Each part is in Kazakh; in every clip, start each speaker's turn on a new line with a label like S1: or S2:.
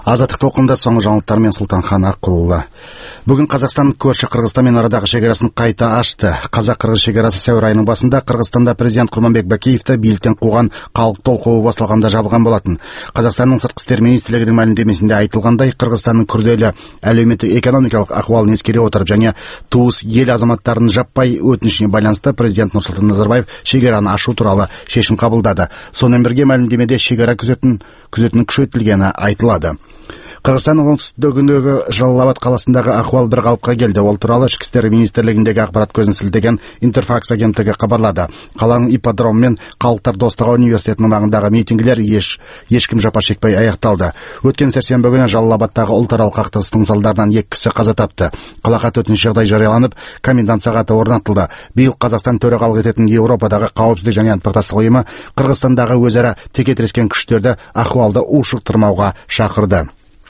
S1: Азаттық толқында соңғы жаңалықтармен Сұлтанхан Аққұлұлы. Бүгін Қазақстан көрші Қырғызстанмен арадағы шекарасын қайта ашты. Қазақ-қырғыз шекарасы сәуір айының басында Қырғызстанда президент Құрманбек Бакиевті биліктен қуған халық толқуы басталғанда жабылған болатын. Қазақстанның сыртқы істер министрлігінің мәлімдемесінде айтылғандай, Қырғызстанның күрделі әлеуметтік-экономикалық ахуалын ескере отырып және туыс ел азаматтарының жаппай өтінішіне байланысты президент Нұрсұлтан Назарбаев шекараны ашу туралы шешім қабылдады. Сонымен бірге мәлімдемеде шекара күзетінің күшейтілгені айтылады. Қырғызстанның оңтүстігіндегі Жалал-Абад қаласындағы ахуал бір қалыпқа келді. Ол туралы Ішкі істер министрлігіндегі ақпарат көзін сілтеген Интерфакс агенттігі хабарлады. Қаланың ипподромы мен Халықтар достығы университетінің маңындағы митингілер ешкім жапа шекпей аяқталды. Өткен сәрсенбі күні Жалал-Абадтағы ұлтаралық қақтығыстың салдарынан 2 кісі қаза тапты. Қалаға төтенше жағдай жарияланып, комендант сағаты орнатылды. Биыл Қазақстан төрағалық ететін Еуропадағы қауіпсіздік және ынтымақтастық ұйымы Қырғызстандағы өзара текетірескен күштерді ахуалды ушықтырмауға шақырды.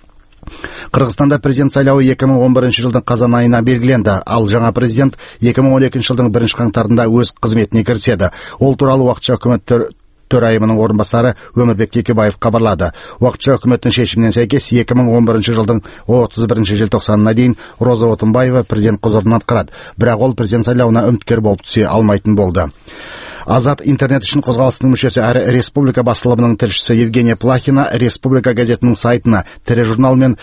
S1: Қырғызстанда президент сайлауы 2011 жылдың қазан айына белгіленді, ал жаңа президент 2012 жылдың 1 қаңтарында өз қызметіне кіріседі. Ол туралы уақытша үкімет төрайымының орынбасары Өмірбек Текебаев хабарлады. Уақытша үкіметтің шешімінен сәйкес 2011 жылдың 31 желтоқсанына дейін Роза Отынбаева президент құзырын атқарады. Бірақ ол президент сайлауына үміткер болып түсе алмайтын болды. Азат интернет үшін қозғалысының мүшесі әрі республика басылымының тілшісі Евгения Плахина республика газетінің сайтына, тележурнал мен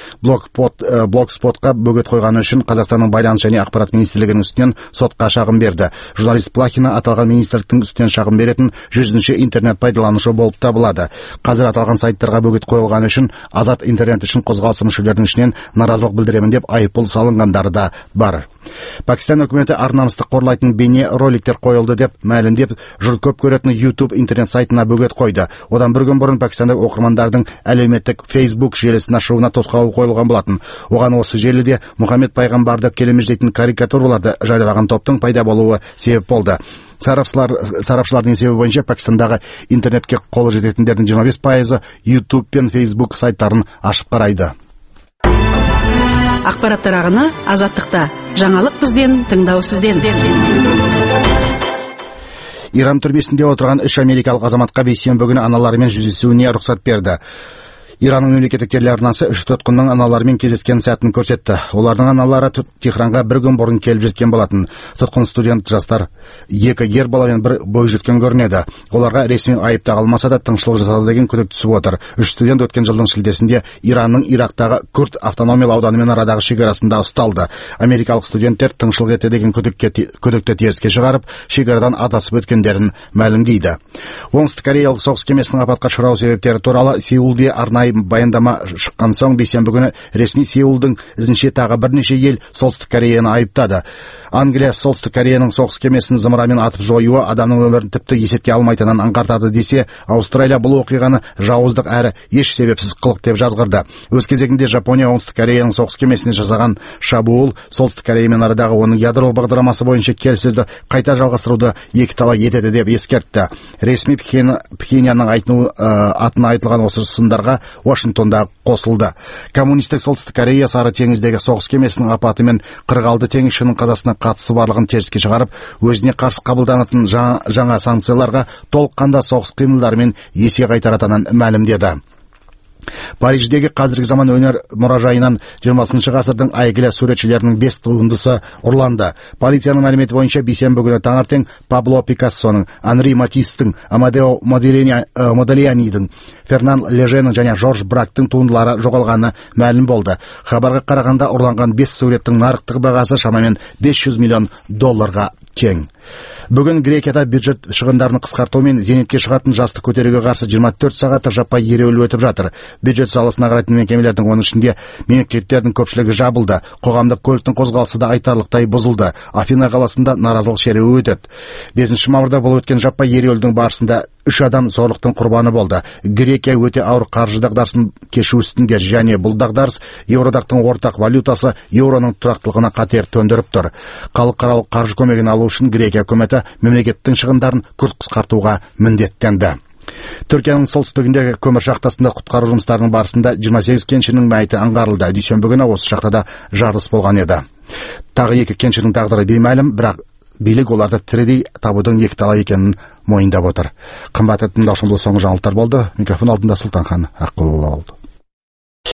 S1: блогспотқа бөгет қойғаны үшін Қазақстанның байланыс және ақпарат министрлігінің үстінен сотқа шағым берді. Журналист Плахина аталған министрліктің үстінен шағым беретін 100-ші интернет пайдаланушы болып табылады. Қазір аталған сайттарға бөгет қойылғаны үшін Азат интернет үшін қозғалысы мүшелерінің ішінен наразылық білдіремін деп айыппұл салынғандары да бар. Пакистан үкіметі ар-намысты қорлайтын бейне роликтер қойылды деп мәлімдеп, жұрт көп көретін YouTube интернет сайтына бөгет қойды. Одан бір күн бұрын Пакистандық оқырмандардың әлеуметтік Facebook желісін ашуына тосқауыл қойылған болатын. Оған осы желіде Мұхаммед пайғамбарды келемеждейтін карикатураларды жариялаған топтың пайда болуы себеп болды. Сарапшылардың есебі бойынша Пакистандағы интернетке қолы жететіндердің 25% YouTube пен Facebook сайттарын ашып қарайды.
S2: Ақпараттар ағыны Азаттықта. Жаңалық бізден, тыңдау сізден.
S1: Иран түрмесінде отырған 3 америкалық азаматқа бейсенбі күні аналарымен жүздесуіне рұқсат берді. Иранның мемлекеттік телеарнасы 3 тұтқынның аналарымен кездескен сәтін көрсетті. Олардың аналары Техранға бір күн бұрын келіп жеткен болатын. Тұтқын студент жастар 2 ер бала мен 1 бойжеткен көрінеді. Оларға ресми айып тағылмаса да тыңшылық жасады деген күдік түсіп отыр. 3 студент өткен жылдың шілдесінде Иранның Ирактағы Күрд автономиялы ауданымен арадағы шекарасында ұсталды. Америкалық студенттер тыңшылық етті деген күдікті теріске шығарып, шекарадан адасып өткендерін мәлімдейді. Оңтүстік Кореялық соғыс кемесінің апатқа ұшырау себептері туралы Сеулде арнайы баяндама шыққан соң бейсенбі күні ресми Сеулдың ізінше тағы бірнеше ел Солтүстік Кореяны айыптады. Англия Солтүстік Кореяның соғыс кемесін зымыранмен атып жоюы адамның өмірін тіпті есепке алмайтынын аңғартады десе, Аустралия бұл оқиғаны жауыздық әрі еш себепсіз қылық деп жазғырды. Өз кезегінде Жапония Оңтүстік Кореяның соғыс кемесіне жасаған шабуыл Солтүстік Кореямен арадағы оның ядролық бағдарламасы бойынша келіссөзді қайта жалғастыруды екіталай етеді деп ескертті. Ресми Пхеньянның атына айтылған осы сындарға Вашингтонда қосылды. Коммунистік Солтүстік Корея Сары теңіздегі соғыс кемесінің апаты мен 46 теңізшінің қазасына қатысы барлығын теріске шығарып, өзіне қарсы қабылданатын жаңа санкцияларға толыққанда соғыс қимылдарымен есе қайтаратынын мәлімдеді. Париждегі қазіргі заман өнер мұражайынан 20 ғасырдың әйгілі суретшілерінің 5 туындысы ұрланды. Полицияның мәліметі бойынша бейсенбі күні таңертең Пабло Пикассоның, Анри Матистің, Амадео Модельянидің, Фернан Леженің және Жорж Брактың туындылары жоғалғаны мәлім болды. Хабарға қарағанда ұрланған 5 суреттің нарықтық бағасы шамамен $500 миллион тең. Бүгін Грекияда бюджет шығындарын қысқарту мен зейнетке шығатын жасты көтеруге қарсы 24 сағаттық жаппай ереуіл өтіп жатыр. Бюджет саласына қарайтын мекемелердің оның ішінде мемлекеттердің көпшілігі жабылды. Қоғамдық көліктің қозғалысы да айтарлықтай бұзылды. Афина қаласында наразылық шеруі өтеді. 5 мамырда бұл өткен жаппай ереуілдің барысында 3 адам зорлықтың құрбаны болды. Грекия өте ауыр қаржы дағдарысын кешу үстінде және бұл дағдарыс Еуродақтың ортақ валютасы еуроның тұрақтылығына қатер төндіріп тұр. Халықаралық қаржы көмегін алу үшін Грекия үкіметі мемлекеттің шығындарын күрт қысқартуға міндеттенді. Түркияның солтүстігіндегі көмір шахтасында құтқару жұмыстарының барысында 28 кеншінің мәйіті аңғарылды. Дүйсенбі күні осы шахтада жарылыс болған еді. Тағы 2 кеншінің тағдыры беймәлім, бірақ билік оларды тірідей табудың екіталай екенін мойындап отыр. Қымбатты тыңдаушылар, бұл соңғы жаңалықтар болды. Микрофон алдында Сұлтанхан Аққұлұлы болды.